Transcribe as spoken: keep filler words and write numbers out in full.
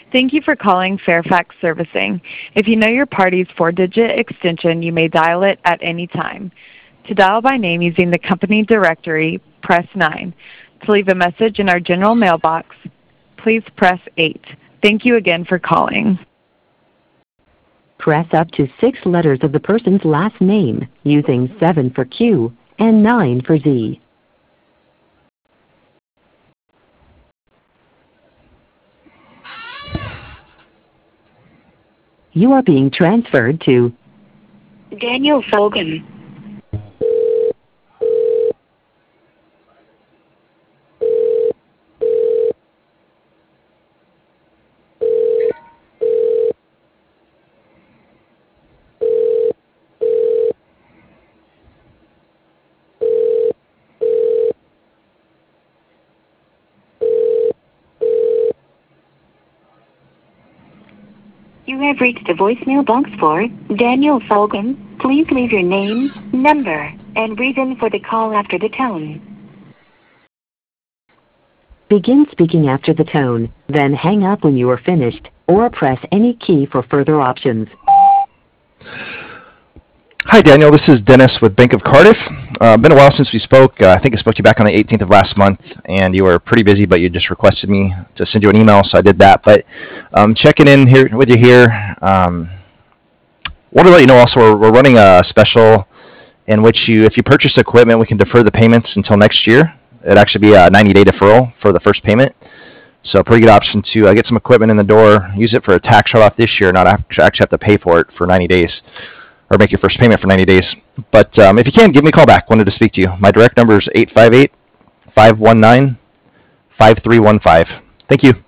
Thank you for calling Fairfax Servicing. If you know your party's four-digit extension, you may dial it at any time. To dial by name using the company directory, press nine. To leave a message in our general mailbox, please press eight. Thank you again for calling. Press up to six letters of the person's last name using seven for Q and nine for Z. You are being transferred to Daniel Fogan. You have reached the voicemail box for Daniel Fogan. Please leave your name, number, and reason for the call after the tone. Begin speaking after the tone, then hang up when you are finished, or press any key for further options. Hi, Daniel. This is Dennis with Bank of Cardiff. Uh, been a while since we spoke. Uh, I think I spoke to you back on the eighteenth of last month, and you were pretty busy, but you just requested me to send you an email, so I did that. But um, checking in here with you here. Um, want to let you know also we're, we're running a special in which you, if you purchase equipment, we can defer the payments until next year. It'd actually be a ninety-day deferral for the first payment. So a pretty good option to uh, get some equipment in the door, use it for a tax write-off this year, not actually have to pay for it for ninety days. Or make your first payment for ninety days. But um, if you can, give me a call back. Wanted to speak to you. My direct number is eight five eight, five one nine, five three one five. Thank you.